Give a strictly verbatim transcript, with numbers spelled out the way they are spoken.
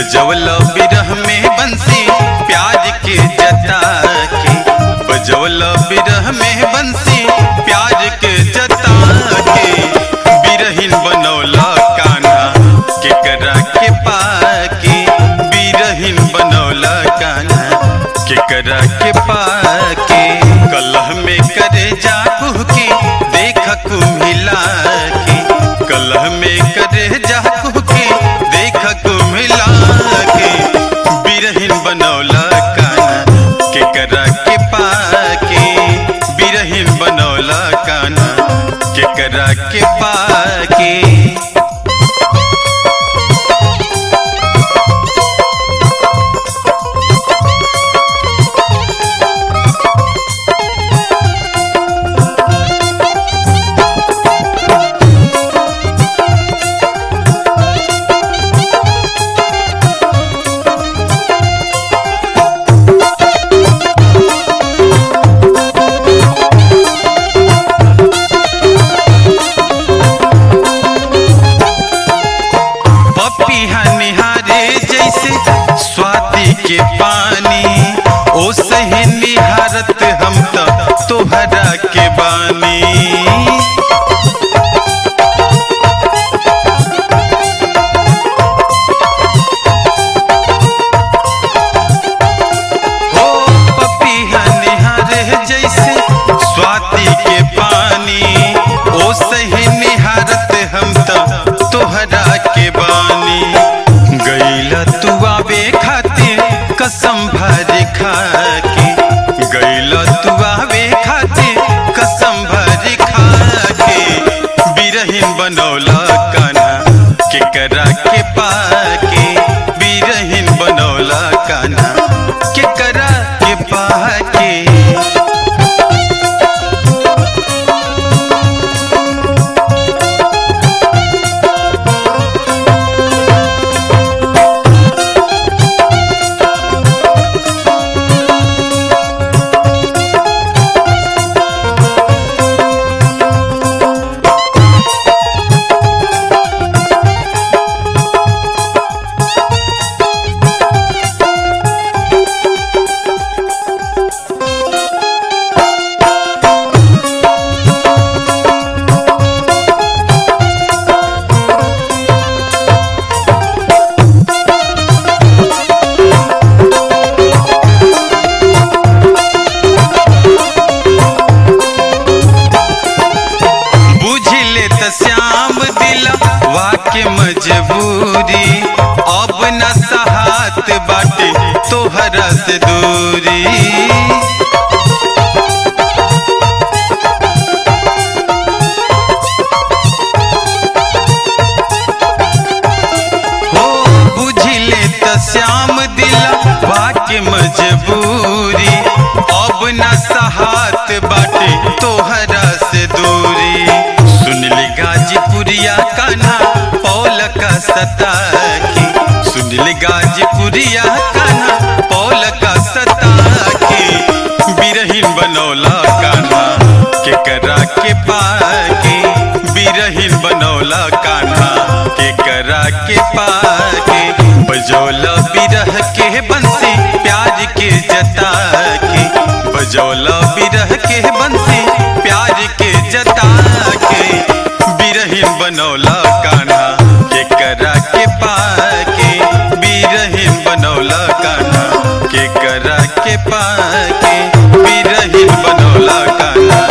बजौला बिरह में बंसी प्यार के जता के, बजौला बिरह में बंसी प्यार के जता के, बिरहीन बनौला कान्हा केकरा के पाके, बिरहीन बनौला कान्हा केकरा के पाके। कलह में करे जाकू के देख कुम्हिला के, कलह में करे जाकू के देख कुम्हिला के, बिरहीन बनौला कान्हा केकरा के पाके, बिरहीन बनौला कान्हा केकरा के पाके। स्वाति के पानी ओ सही निहारत हम तो तोहरा के बानी, हो पपीहा निहारे जैसे स्वाति के पानी ओ सही निहारत हम तो तोहरा के बानी। गईला तू आवे खातिर कसम भरी खा के, गईला तू आवे खातिर कसम भरी खा के, बिरहीन बनौला कान्हा केकरा के पाके, बिरहीन बनौला कान्हा केकरा के पाके। श्याम दिला वाके मजबूरी अब न सहात बाटे तोहरा से दूरी, हो बुझिले त श्याम दिला वाके मजबूरी अब न सहात बाटे तोहरा से दूरी। सुनली गाजीपुरिया कान्हा पौल का सता की, सुनली गाजीपुरिया कान्हा पौल का सता की, बिरहीन बनौला कान्हा केकरा के पाके, बिरहीन बनौला कान्हा केकरा के पाके। बजौला बिरह के बंसी प्यार के जता के, बजौला बिरह के बंसी प्यार के जता के, बिरहीन बनौला कान्हा केकरा के पाके, बिरहीन बनौला कान्हा केकरा के पाके, बिरहीन बनौला कान्हा।